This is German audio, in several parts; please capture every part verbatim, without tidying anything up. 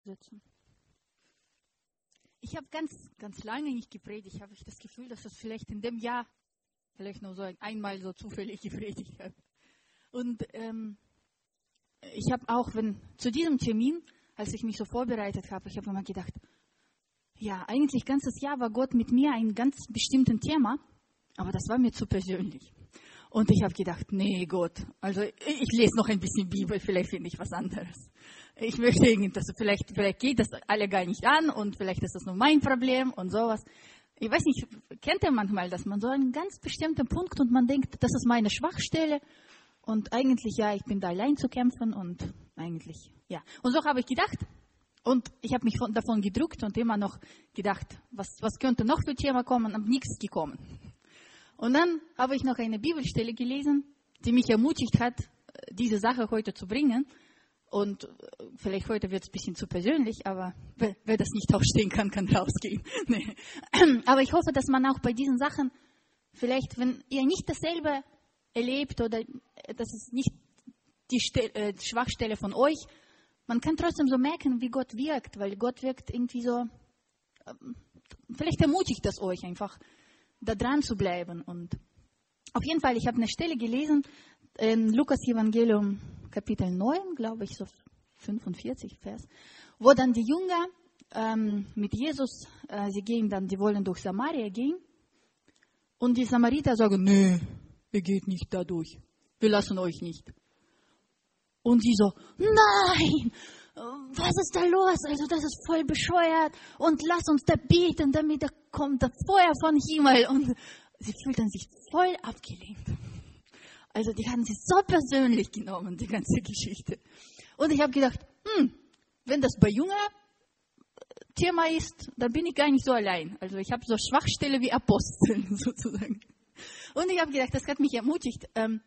sitzen. Ich habe ganz, ganz lange nicht gepredigt. Ich habe das Gefühl, dass das vielleicht in dem Jahr vielleicht nur so einmal so zufällig gepredigt habe. Und ähm, ich habe auch, wenn zu diesem Termin, als ich mich so vorbereitet habe, ich habe immer gedacht, ja, eigentlich ganzes Jahr war Gott mit mir ein ganz bestimmtes Thema, aber das war mir zu persönlich. Und ich habe gedacht, nee, Gott, also ich, ich lese noch ein bisschen Bibel, vielleicht finde ich was anderes. Ich möchte irgendwas, vielleicht, vielleicht geht das alle gar nicht an und vielleicht ist das nur mein Problem und sowas. Ich weiß nicht, kennt ihr manchmal, dass man so einen ganz bestimmten Punkt und man denkt, das ist meine Schwachstelle und eigentlich, ja, ich bin da allein zu kämpfen und eigentlich, ja. Und so habe ich gedacht und ich habe mich von, davon gedrückt und immer noch gedacht, was, was könnte noch für Thema kommen, und nichts gekommen. Und dann habe ich noch eine Bibelstelle gelesen, die mich ermutigt hat, diese Sache heute zu bringen. Und vielleicht heute wird es ein bisschen zu persönlich, aber wer, wer das nicht aufstehen kann, kann rausgehen. Nee. Aber ich hoffe, dass man auch bei diesen Sachen, vielleicht, wenn ihr nicht dasselbe erlebt oder das ist nicht die, Stel- äh, die Schwachstelle von euch, man kann trotzdem so merken, wie Gott wirkt, weil Gott wirkt irgendwie so, ähm, vielleicht ermutigt das euch einfach, da dran zu bleiben. Und auf jeden Fall, ich habe eine Stelle gelesen, in Lukas Evangelium Kapitel neun, glaube ich, so fünfundvierzig Vers, wo dann die Jünger ähm, mit Jesus, äh, sie gehen dann, die wollen durch Samaria gehen und die Samariter sagen, nee, ihr geht nicht da durch, wir lassen euch nicht. Und sie so, nein, was ist da los? Also das ist voll bescheuert und lass uns da beten, damit da kommt das Feuer von Himmel. Und sie fühlten sich voll abgelehnt. Also die haben sie so persönlich genommen, die ganze Geschichte. Und ich habe gedacht, hm, wenn das bei Jünger Thema ist, dann bin ich gar nicht so allein. Also ich habe so Schwachstelle wie Apostel sozusagen. Und ich habe gedacht, das hat mich ermutigt, ähm,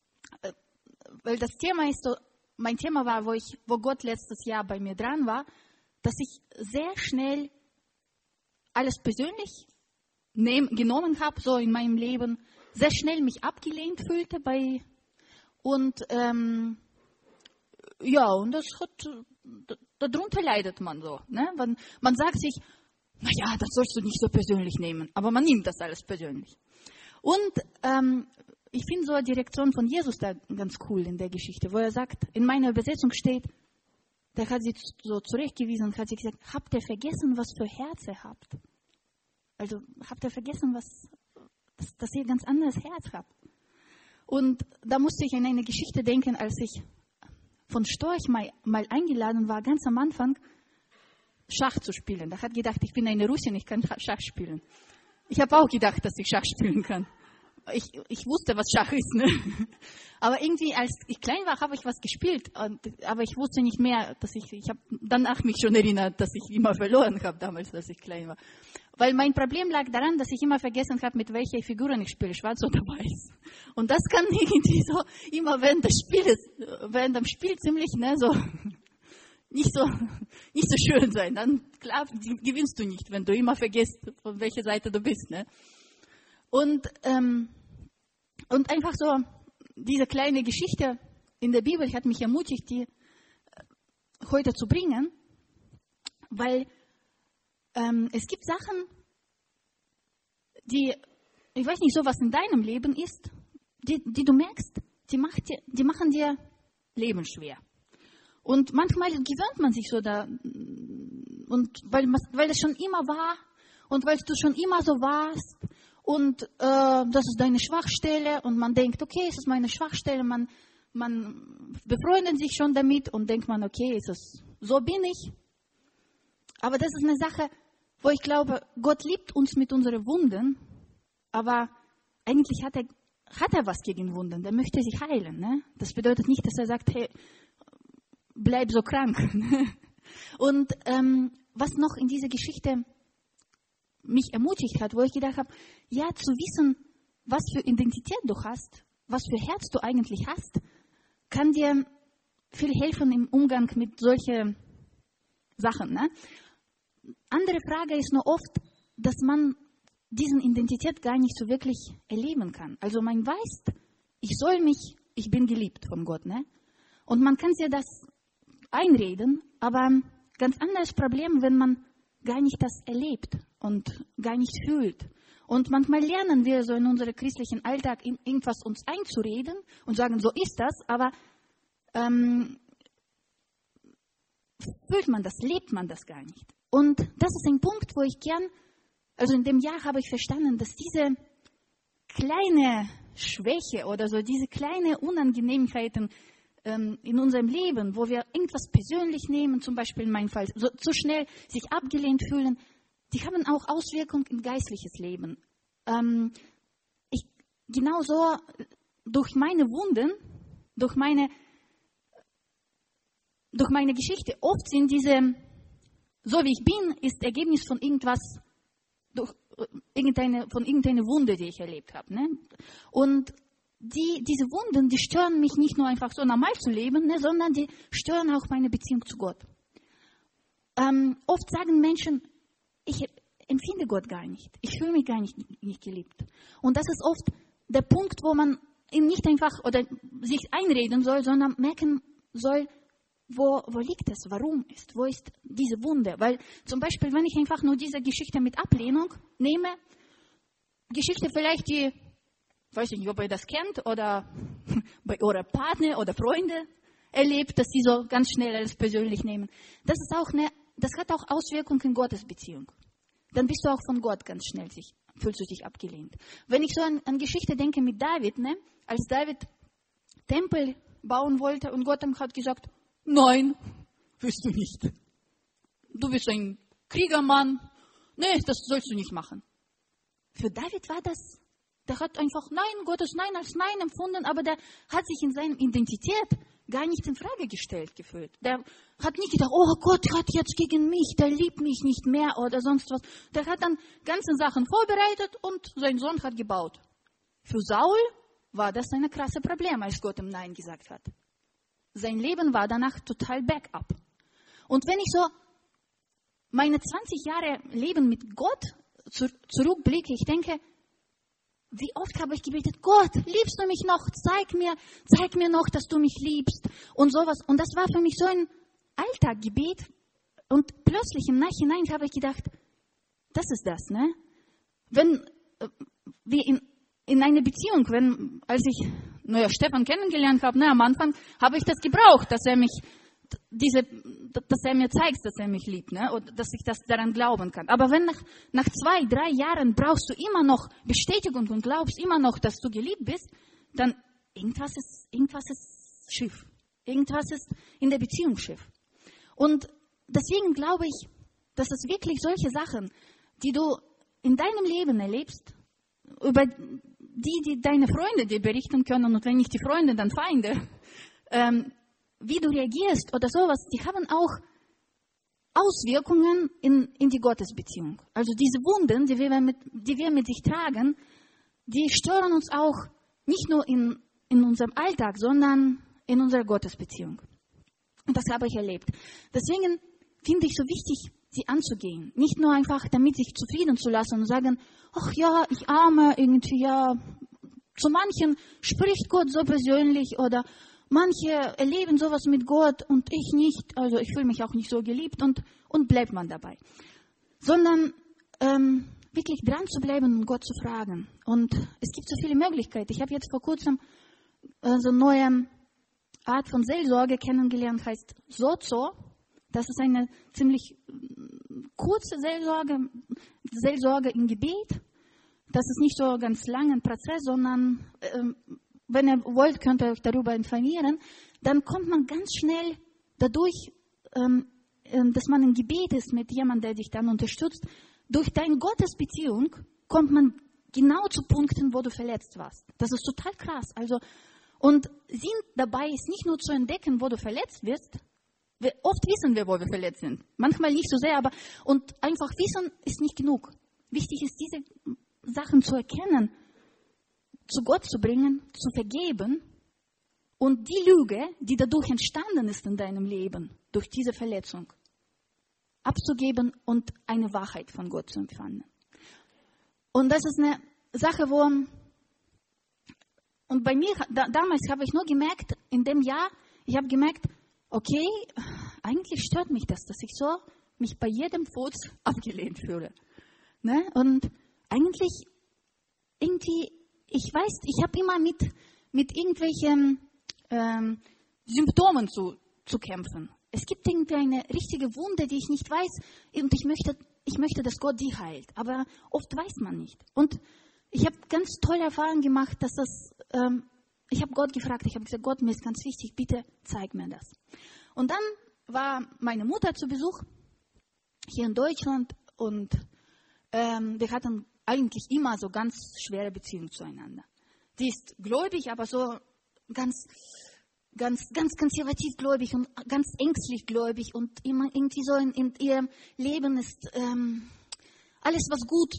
weil das Thema ist so, mein Thema war, wo, ich, wo Gott letztes Jahr bei mir dran war, dass ich sehr schnell alles persönlich nehm, genommen habe, so in meinem Leben, sehr schnell mich abgelehnt fühlte bei und ähm, ja, und das hat, darunter leidet man so. Ne? Man, man sagt sich, naja, das sollst du nicht so persönlich nehmen, aber man nimmt das alles persönlich. Und ähm, ich finde so die Reaktion von Jesus da ganz cool in der Geschichte, wo er sagt, in meiner Übersetzung steht, der hat sie so zurechtgewiesen und hat sie gesagt, habt ihr vergessen, was für Herz ihr habt? Also habt ihr vergessen, was, dass, dass ihr ein ganz anderes Herz habt? Und da musste ich an eine Geschichte denken, als ich von Storch mal, mal eingeladen war, ganz am Anfang, Schach zu spielen. Da hat gedacht, ich bin eine Russin, ich kann Schach spielen. Ich habe auch gedacht, dass ich Schach spielen kann. Ich, ich wusste, was Schach ist, ne? Aber irgendwie, als ich klein war, habe ich was gespielt. Und, aber ich wusste nicht mehr, dass ich, ich habe danach mich schon erinnert, dass ich immer verloren habe damals, als ich klein war. Weil mein Problem lag daran, dass ich immer vergessen habe, mit welcher Figuren ich spiele, schwarz oder weiß. Und das kann irgendwie so immer während des Spieles, während dem Spiel ziemlich, ne, so nicht so nicht so schön sein. Dann klar gewinnst du nicht, wenn du immer vergisst, von welcher Seite du bist, ne? Und ähm, und einfach so diese kleine Geschichte in der Bibel hat mich ermutigt, die heute zu bringen, weil ähm, es gibt Sachen, die, ich weiß nicht, so was in deinem Leben ist, die, die du merkst, die, macht dir, die machen dir Leben schwer. Und manchmal gewöhnt man sich so da, und weil, weil es schon immer war und weil du schon immer so warst, und äh, das ist deine Schwachstelle und man denkt, okay, es ist meine Schwachstelle, man, man befreundet sich schon damit und denkt man, okay, ist es, so bin ich. Aber das ist eine Sache, wo ich glaube, Gott liebt uns mit unseren Wunden, aber eigentlich hat er, hat er was gegen Wunden, der möchte sie heilen. Ne? Das bedeutet nicht, dass er sagt, hey, bleib so krank. Und ähm, was noch in dieser Geschichte mich ermutigt hat, wo ich gedacht habe, ja, zu wissen, was für Identität du hast, was für Herz du eigentlich hast, kann dir viel helfen im Umgang mit solchen Sachen. Ne? Andere Frage ist nur oft, dass man diesen Identität gar nicht so wirklich erleben kann. Also man weiß, ich soll mich, ich bin geliebt von Gott. Ne? Und man kann sich das einreden, aber ganz anderes Problem, wenn man gar nicht das erlebt und gar nicht fühlt. Und manchmal lernen wir so in unserem christlichen Alltag irgendwas uns einzureden und sagen, so ist das, aber ähm, fühlt man das, lebt man das gar nicht. Und das ist ein Punkt, wo ich gern, also in dem Jahr habe ich verstanden, dass diese kleine Schwäche oder so, diese kleine Unangenehmheiten ähm, in unserem Leben, wo wir irgendwas persönlich nehmen, zum Beispiel in meinem Fall, so, zu schnell sich abgelehnt fühlen, die haben auch Auswirkungen im geistliches Leben. Ähm, ich, genauso durch meine Wunden, durch meine, durch meine Geschichte, oft sind diese, so wie ich bin, ist Ergebnis von irgendwas, durch irgendeine, von irgendeiner Wunde, die ich erlebt habe. Ne? Und die, diese Wunden, die stören mich nicht nur einfach so normal zu leben, ne, sondern die stören auch meine Beziehung zu Gott. Ähm, oft sagen Menschen, ich empfinde Gott gar nicht. Ich fühle mich gar nicht, nicht geliebt. Und das ist oft der Punkt, wo man ihm nicht einfach oder sich einreden soll, sondern merken soll, wo, wo liegt es, warum ist, wo ist diese Wunde. Weil zum Beispiel, wenn ich einfach nur diese Geschichte mit Ablehnung nehme, Geschichte vielleicht, die, weiß ich nicht, ob ihr das kennt oder bei eurer Partner oder Freunde erlebt, dass sie so ganz schnell alles persönlich nehmen. Das ist auch eine, das hat auch Auswirkungen in Gottes Beziehung. Dann bist du auch von Gott ganz schnell, sich, fühlst du dich abgelehnt. Wenn ich so an, an Geschichte denke mit David, ne, als David Tempel bauen wollte und Gott hat gesagt, nein, willst du nicht. Du bist ein Kriegermann. Nee, das sollst du nicht machen. Für David war das, der hat einfach Nein, Gottes Nein als Nein empfunden, aber der hat sich in seiner Identität gar nicht in Frage gestellt gefühlt. Der hat nicht gedacht, oh Gott hat jetzt gegen mich, der liebt mich nicht mehr oder sonst was. Der hat dann ganze Sachen vorbereitet und sein Sohn hat gebaut. Für Saul war das ein krasses Problem, als Gott ihm Nein gesagt hat. Sein Leben war danach total backup. Und wenn ich so meine zwanzig Jahre Leben mit Gott zurückblicke, ich denke, wie oft habe ich gebetet, Gott, liebst du mich noch? Zeig mir, zeig mir noch, dass du mich liebst und sowas. Und das war für mich so ein Alltaggebet. Und plötzlich im Nachhinein habe ich gedacht, das ist das, ne? Wenn äh, wir in, in einer Beziehung, wenn, als ich naja, Stefan kennengelernt habe, ne, am Anfang habe ich das gebraucht, dass er mich diese, dass er mir zeigt, dass er mich liebt, ne? Und dass ich das daran glauben kann. Aber wenn nach, nach zwei, drei Jahren brauchst du immer noch Bestätigung und glaubst immer noch, dass du geliebt bist, dann irgendwas ist, irgendwas ist schief. Irgendwas ist in der Beziehung schief. Und deswegen glaube ich, dass es wirklich solche Sachen, die du in deinem Leben erlebst, über die, die deine Freunde dir berichten können, und wenn nicht die Freunde, dann Feinde, ähm, wie du reagierst oder sowas, die haben auch Auswirkungen in, in die Gottesbeziehung. Also diese Wunden, die wir mit, die wir mit sich tragen, die stören uns auch nicht nur in, in unserem Alltag, sondern in unserer Gottesbeziehung. Und das habe ich erlebt. Deswegen finde ich so wichtig, sie anzugehen. Nicht nur einfach, damit sich zufrieden zu lassen und sagen, ach ja, ich arme irgendwie, ja. Zu manchen spricht Gott so persönlich oder manche erleben sowas mit Gott und ich nicht, also ich fühle mich auch nicht so geliebt und, und bleibt man dabei. Sondern ähm, wirklich dran zu bleiben und Gott zu fragen. Und es gibt so viele Möglichkeiten. Ich habe jetzt vor kurzem äh, so eine neue Art von Seelsorge kennengelernt, heißt Sozo. Das ist eine ziemlich kurze Seelsorge, Seelsorge im Gebet. Das ist nicht so ganz lang ein Prozess, sondern ähm, wenn ihr wollt, könnt ihr euch darüber informieren, dann kommt man ganz schnell dadurch, ähm, dass man im Gebet ist mit jemandem, der dich dann unterstützt. Durch deine Gottesbeziehung kommt man genau zu Punkten, wo du verletzt warst. Das ist total krass. Also, und Sinn dabei ist nicht nur zu entdecken, wo du verletzt wirst. Wir, oft wissen wir, wo wir verletzt sind. Manchmal nicht so sehr, aber und einfach wissen ist nicht genug. Wichtig ist, diese Sachen zu erkennen, zu Gott zu bringen, zu vergeben und die Lüge, die dadurch entstanden ist in deinem Leben, durch diese Verletzung, abzugeben und eine Wahrheit von Gott zu empfangen. Und das ist eine Sache, wo, und bei mir, da, damals habe ich nur gemerkt, in dem Jahr, ich habe gemerkt, okay, eigentlich stört mich das, dass ich so mich bei jedem Furz abgelehnt fühle. Ne? Und eigentlich, irgendwie, ich weiß, ich habe immer mit, mit irgendwelchen ähm, Symptomen zu, zu kämpfen. Es gibt irgendwie eine richtige Wunde, die ich nicht weiß, und ich möchte, ich möchte, dass Gott die heilt. Aber oft weiß man nicht. Und ich habe ganz tolle Erfahrungen gemacht, dass das, ähm, ich habe Gott gefragt, ich habe gesagt, Gott, mir ist ganz wichtig, bitte zeig mir das. Und dann war meine Mutter zu Besuch hier in Deutschland und ähm, wir hatten eigentlich immer so ganz schwere Beziehungen zueinander. Die ist gläubig, aber so ganz, ganz, ganz konservativ gläubig und ganz ängstlich gläubig und immer irgendwie so in, in ihrem Leben ist ähm, alles, was gut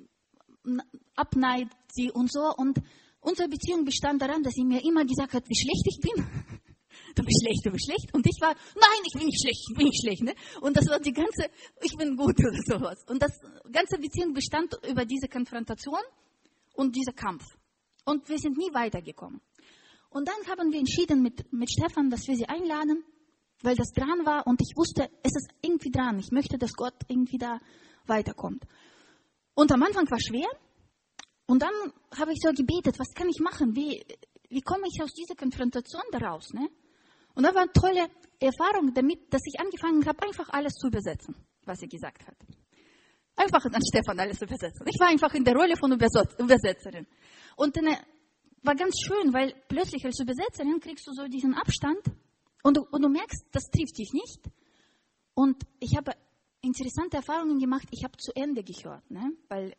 abneigt sie und so. Und unsere Beziehung bestand daran, dass sie mir immer gesagt hat, wie schlecht ich bin. Du bist schlecht, du bist schlecht. Und ich war, nein, ich bin nicht schlecht, ich bin nicht schlecht. Ne? Und das war die ganze, ich bin gut oder sowas. Und das ganze Beziehung bestand über diese Konfrontation und dieser Kampf. Und wir sind nie weitergekommen. Und dann haben wir entschieden mit, mit Stefan, dass wir sie einladen, weil das dran war. Und ich wusste, es ist irgendwie dran. Ich möchte, dass Gott irgendwie da weiterkommt. Und am Anfang war es schwer. Und dann habe ich so gebetet, was kann ich machen? Wie, wie komme ich aus dieser Konfrontation daraus? Ne? Und da war eine tolle Erfahrung damit, dass ich angefangen habe, einfach alles zu übersetzen, was sie gesagt hat. Einfach an Stefan alles zu übersetzen. Ich war einfach in der Rolle von Übersetzerin. Und dann war ganz schön, weil plötzlich als Übersetzerin kriegst du so diesen Abstand und du, und du merkst, das trifft dich nicht. Und ich habe interessante Erfahrungen gemacht, ich habe zu Ende gehört. Ne? Weil,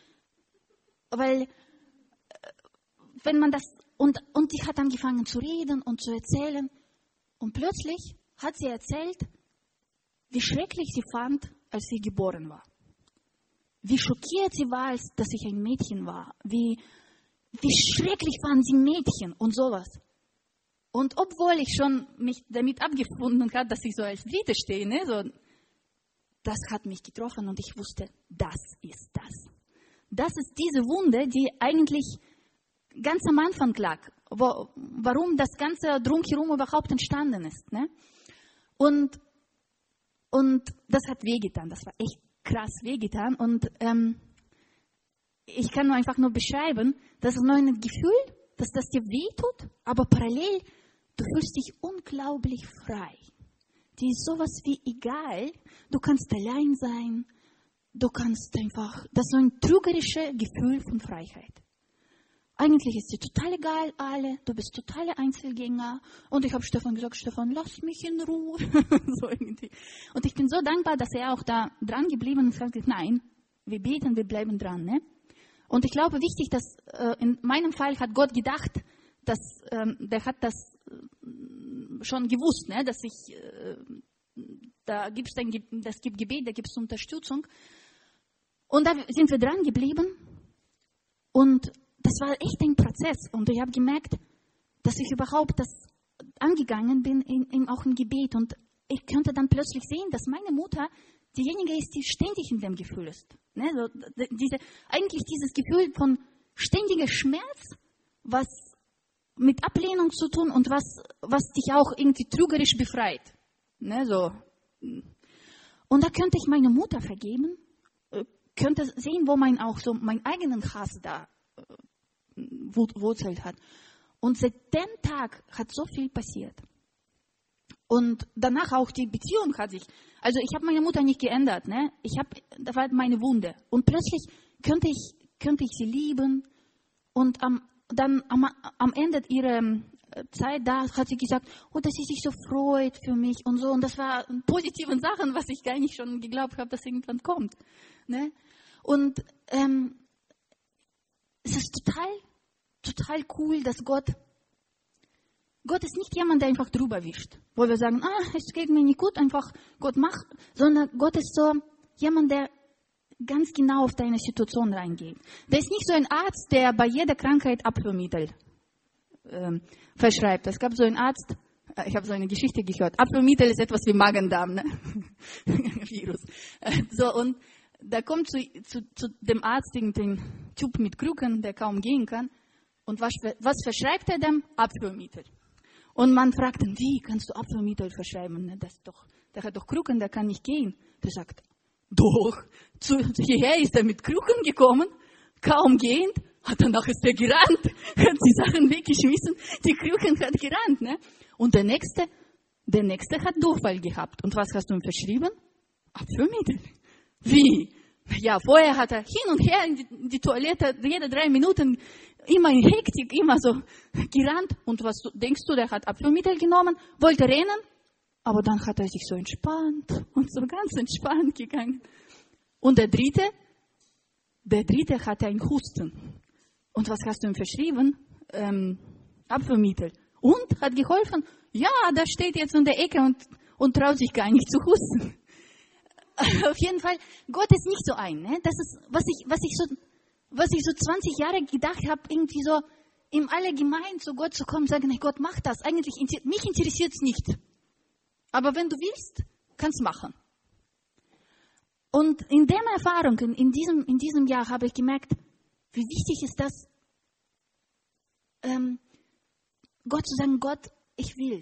weil wenn man das, und, und sie hat angefangen zu reden und zu erzählen. Und plötzlich hat sie erzählt, wie schrecklich sie fand, als sie geboren war. Wie schockiert sie war, als dass ich ein Mädchen war. Wie, wie schrecklich fand sie Mädchen und sowas. Und obwohl ich schon mich damit abgefunden habe, dass ich so als Dritte stehe, ne, so, das hat mich getroffen und ich wusste, das ist das. Das ist diese Wunde, die eigentlich ganz am Anfang lag. Wo, warum das Ganze drumherum überhaupt entstanden ist. Ne? Und, und das hat wehgetan, das war echt krass wehgetan. Und ähm, ich kann nur einfach nur beschreiben, das ist nur ein Gefühl, dass das dir wehtut, aber parallel, du fühlst dich unglaublich frei. Die ist sowas wie egal, du kannst allein sein, du kannst einfach, das ist so ein trügerisches Gefühl von Freiheit. Eigentlich ist dir total egal, alle, du bist totale Einzelgänger. Und ich habe Stefan gesagt, Stefan, lass mich in Ruhe. So irgendwie. Und ich bin so dankbar, dass er auch da dran geblieben ist und gesagt, nein, wir beten, wir bleiben dran. Ne? Und ich glaube, wichtig, dass äh, in meinem Fall hat Gott gedacht, dass ähm, der hat das äh, schon gewusst, ne? Dass ich, äh, da gibt es ein, das gibt Gebet, da gibt es Unterstützung. Und da sind wir dran geblieben und das war echt ein Prozess und ich habe gemerkt, dass ich überhaupt das angegangen bin, in, in, auch im Gebet. Und ich könnte dann plötzlich sehen, dass meine Mutter diejenige ist, die ständig in dem Gefühl ist. Ne? So, diese, eigentlich dieses Gefühl von ständiger Schmerz, was mit Ablehnung zu tun und was, was dich auch irgendwie trügerisch befreit. Ne? So. Und da könnte ich meine Mutter vergeben, könnte sehen, wo mein auch so meinen eigenen Hass da wurzelt hat. Und seit dem Tag hat so viel passiert. Und danach auch die Beziehung hat sich, also ich habe meine Mutter nicht geändert, ne? Ich habe, das war meine Wunde. Und plötzlich könnte ich, könnte ich sie lieben. Und am, dann am, am Ende ihrer Zeit da hat sie gesagt, oh, dass sie sich so freut für mich und so. Und das war positive Sachen, was ich gar nicht schon geglaubt habe, dass irgendwann kommt. Ne? Und ähm, es ist total, total cool, dass Gott, Gott ist nicht jemand, der einfach drüber wischt, wo wir sagen, ah, es geht mir nicht gut, einfach Gott macht, sondern Gott ist so jemand, der ganz genau auf deine Situation reingeht. Der ist nicht so ein Arzt, der bei jeder Krankheit Abführmittel ähm, verschreibt. Es gab so einen Arzt, äh, ich habe so eine Geschichte gehört, Abführmittel ist etwas wie Magen-Darm, ne? Virus. Äh, so, und da kommt zu, zu, zu dem Arzt irgendein Typ mit Krücken, der kaum gehen kann. Und was, was verschreibt er dem? Abführmittel. Und man fragt ihn, wie kannst du Abführmittel verschreiben? Das ist doch der hat doch Krücken, der kann nicht gehen. Der sagt, doch, zu, hierher ist er mit Krücken gekommen, kaum gehend, hat danach ist er gerannt, hat die Sachen weggeschmissen, die Krücken hat gerannt. Ne? Und der Nächste, der Nächste hat Durchfall gehabt. Und was hast du ihm verschrieben? Abführmittel. Wie? Ja, vorher hat er hin und her in die, in die Toilette, jede drei Minuten, immer in Hektik, immer so gerannt. Und was du, denkst du, der hat Abführmittel genommen, wollte rennen, aber dann hat er sich so entspannt und so ganz entspannt gegangen. Und der Dritte, der Dritte hatte einen Husten. Und was hast du ihm verschrieben? Ähm, Abführmittel. Und? Hat geholfen? Ja, der steht jetzt in der Ecke und, und traut sich gar nicht zu husten. Auf jeden Fall, Gott ist nicht so ein. Ne? Das ist, was ich, was ich so, was ich so zwanzig Jahre gedacht habe, irgendwie so im Allgemeinen zu Gott zu kommen und sagen, hey Gott, mach das. Eigentlich, mich interessiert es nicht. Aber wenn du willst, kannst du machen. Und in der Erfahrung, in, in, diesem, in diesem Jahr habe ich gemerkt, wie wichtig ist das, ähm, Gott zu sagen, Gott, ich will.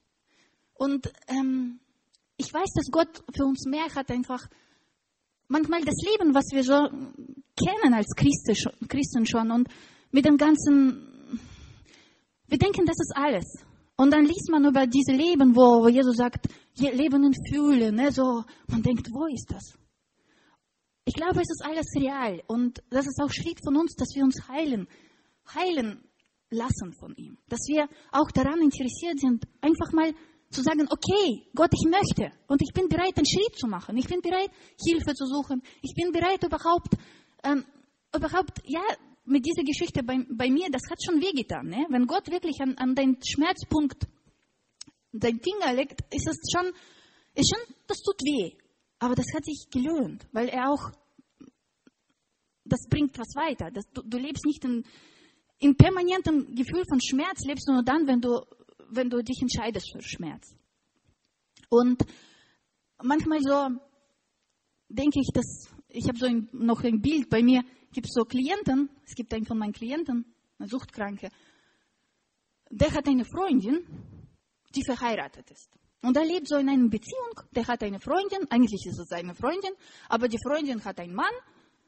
Und ähm, ich weiß, dass Gott für uns mehr hat, einfach manchmal das Leben, was wir so kennen als Christen schon und mit dem ganzen, wir denken, das ist alles. Und dann liest man über diese Leben, wo, wo Jesus sagt, Leben in Fülle, ne, so, man denkt, wo ist das? Ich glaube, es ist alles real und das ist auch Schritt von uns, dass wir uns heilen, heilen lassen von ihm. Dass wir auch daran interessiert sind, einfach mal zu sagen, okay, Gott, ich möchte und ich bin bereit, einen Schritt zu machen. Ich bin bereit, Hilfe zu suchen. Ich bin bereit, überhaupt, ähm, überhaupt, ja, mit dieser Geschichte bei, bei mir, das hat schon wehgetan. Ne? Wenn Gott wirklich an, an deinen Schmerzpunkt deinen Finger legt, ist es schon, ist schon, das tut weh. Aber das hat sich gelohnt, weil er auch, das bringt was weiter. Das, du, du lebst nicht in, in permanentem Gefühl von Schmerz, lebst du nur dann, wenn du, wenn du dich entscheidest für Schmerz. Und manchmal so denke ich, dass, ich habe so ein, noch ein Bild, bei mir gibt es so Klienten, es gibt einen von meinen Klienten, eine Suchtkranke, der hat eine Freundin, die verheiratet ist. Und er lebt so in einer Beziehung, der hat eine Freundin, eigentlich ist es seine Freundin, aber die Freundin hat einen Mann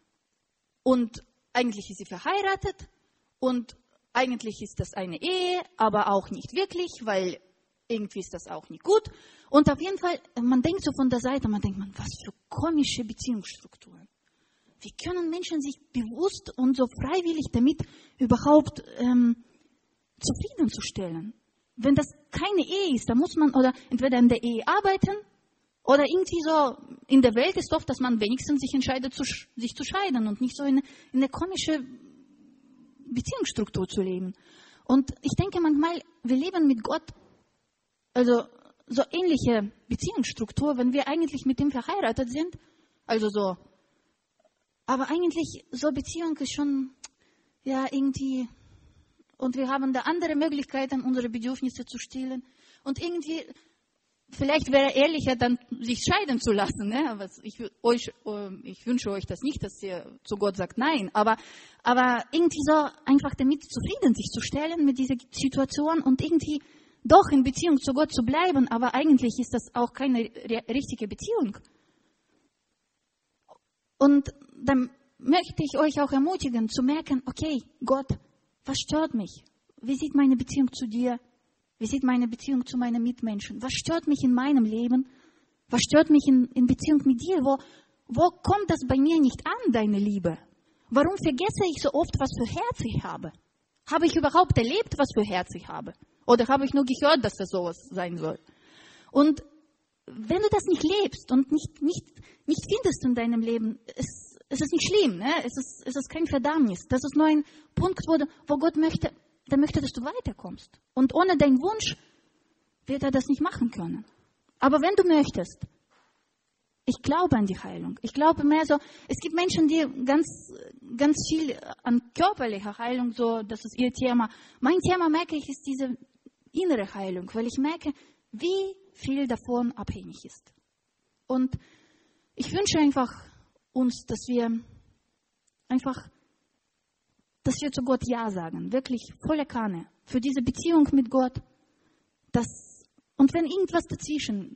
und eigentlich ist sie verheiratet und eigentlich ist das eine Ehe, aber auch nicht wirklich, weil irgendwie ist das auch nicht gut. Und auf jeden Fall, man denkt so von der Seite, man denkt, man, was für komische Beziehungsstrukturen. Wie können Menschen sich bewusst und so freiwillig damit überhaupt ähm, zufriedenzustellen? Wenn das keine Ehe ist, dann muss man oder entweder in der Ehe arbeiten oder irgendwie so, in der Welt ist oft, dass man wenigstens sich entscheidet, zu, sich zu scheiden und nicht so in, in eine komische Beziehungsstruktur zu leben. Und ich denke manchmal, wir leben mit Gott, also so ähnliche Beziehungsstruktur, wenn wir eigentlich mit ihm verheiratet sind, also so, aber eigentlich so Beziehung ist schon, ja, irgendwie, und wir haben da andere Möglichkeiten, unsere Bedürfnisse zu stillen. Und irgendwie, vielleicht wäre ehrlicher, dann sich scheiden zu lassen. Ne? Aber ich, euch, ich wünsche euch das nicht, dass ihr zu Gott sagt Nein. Aber, aber irgendwie so einfach damit zufrieden sich zu stellen mit dieser Situation und irgendwie doch in Beziehung zu Gott zu bleiben. Aber eigentlich ist das auch keine richtige Beziehung. Und dann möchte ich euch auch ermutigen, zu merken, okay, Gott, was stört mich? Wie sieht meine Beziehung zu dir? Wie sieht meine Beziehung zu meinen Mitmenschen? Was stört mich in meinem Leben? Was stört mich in, in Beziehung mit dir? Wo, wo kommt das bei mir nicht an, deine Liebe? Warum vergesse ich so oft, was für Herz ich habe? Habe ich überhaupt erlebt, was für Herz ich habe? Oder habe ich nur gehört, dass das sowas sein soll? Und wenn du das nicht lebst und nicht, nicht, nicht findest in deinem Leben, es, es ist nicht schlimm, ne? es, ist, es ist kein Verdammnis. Das ist nur ein Punkt, wo, wo Gott möchte, der möchte, dass du weiterkommst. Und ohne deinen Wunsch wird er das nicht machen können. Aber wenn du möchtest, ich glaube an die Heilung. Ich glaube mehr so, es gibt Menschen, die ganz, ganz viel an körperlicher Heilung, so, das ist ihr Thema. Mein Thema, merke ich, ist diese innere Heilung, weil ich merke, wie viel davon abhängig ist. Und ich wünsche einfach uns, dass wir einfach, dass wir zu Gott Ja sagen, wirklich volle Kanne, für diese Beziehung mit Gott. Das, und wenn irgendwas dazwischen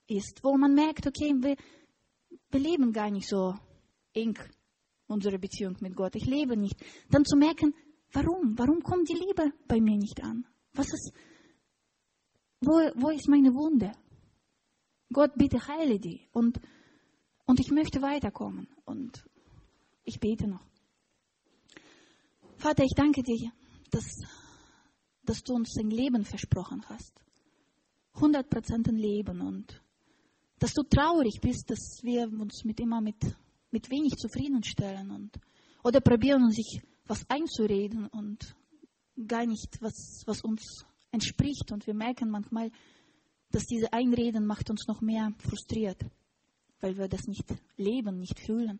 ist, wo man merkt, okay, wir, wir leben gar nicht so eng unsere Beziehung mit Gott. Ich lebe nicht. Dann zu merken, warum? Warum kommt die Liebe bei mir nicht an? Was ist, wo, wo ist meine Wunde? Gott, bitte heile die. Und, und ich möchte weiterkommen. Und ich bete noch. Vater, ich danke dir, dass, dass du uns ein Leben versprochen hast. hundert Prozent ein Leben. Und dass du traurig bist, dass wir uns mit immer mit, mit wenig zufriedenstellen. Und, oder probieren uns sich was einzureden und gar nicht, was, was uns entspricht. Und wir merken manchmal, dass diese Einreden macht uns noch mehr frustriert, weil wir das nicht leben, nicht fühlen.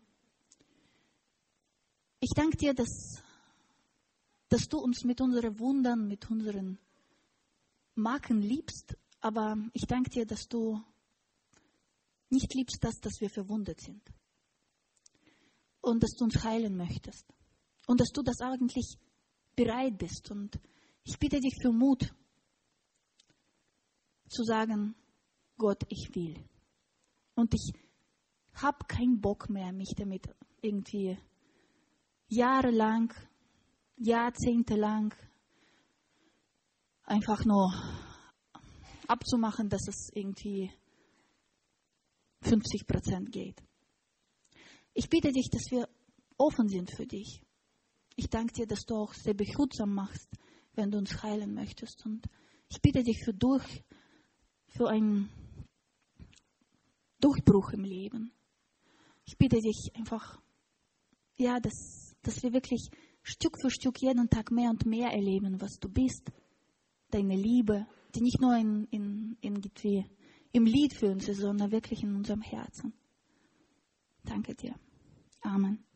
Ich danke dir, dass, dass du uns mit unseren Wundern, mit unseren Macken liebst, aber ich danke dir, dass du nicht liebst das, dass wir verwundet sind. Und dass du uns heilen möchtest. Und dass du das eigentlich bereit bist. Und ich bitte dich für Mut, zu sagen, Gott, ich will. Und ich habe keinen Bock mehr, mich damit irgendwie jahrelang, jahrzehntelang einfach nur abzumachen, dass es irgendwie fünfzig Prozent geht. Ich bitte dich, dass wir offen sind für dich. Ich danke dir, dass du auch sehr behutsam machst, wenn du uns heilen möchtest. Und ich bitte dich für, durch, für einen Durchbruch im Leben. Ich bitte dich einfach, ja, dass, dass wir wirklich Stück für Stück jeden Tag mehr und mehr erleben, was du bist. Deine Liebe, die nicht nur in, in, in, irgendwie im Lied für uns ist, sondern wirklich in unserem Herzen. Danke dir. Amen.